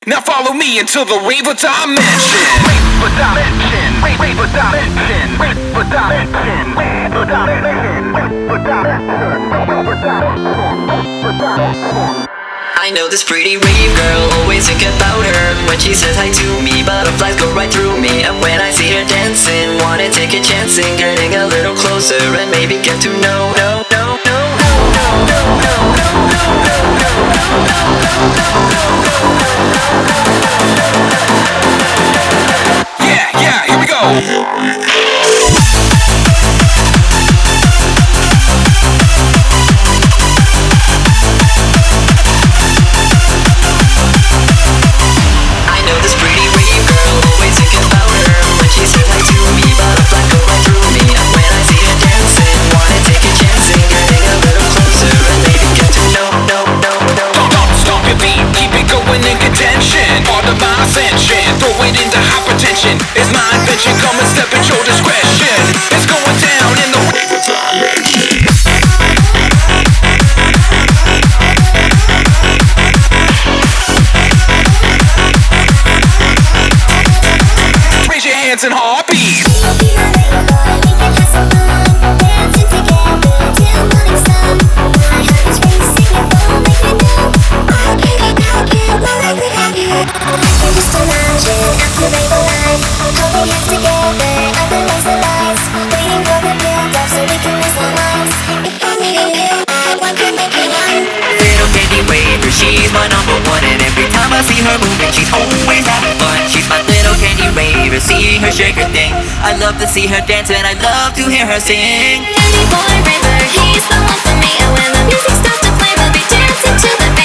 Now follow me into the raver dimension. Raver dimension. Raver dimension. Raver dimension. Raver dimension. Raver dimension. I know this pretty rave girl, always think about her. When she says hi to me, butterflies go right through me. And when I see her dancing, wanna take a chance in getting a little closer and maybe get to know. Yeah, here we go. It's my invention, come and step at your discretion. It's going down in the raver dimension. Raise your hands and heartbeats. She's my number one, and every time I see her moving, she's always having fun. She's my little candy raver, see her shake her thing. I love to see her dance, and I love to hear her sing. Candy boy raver, he's the one for me. And when the music starts to play, we'll be dancing to the beat.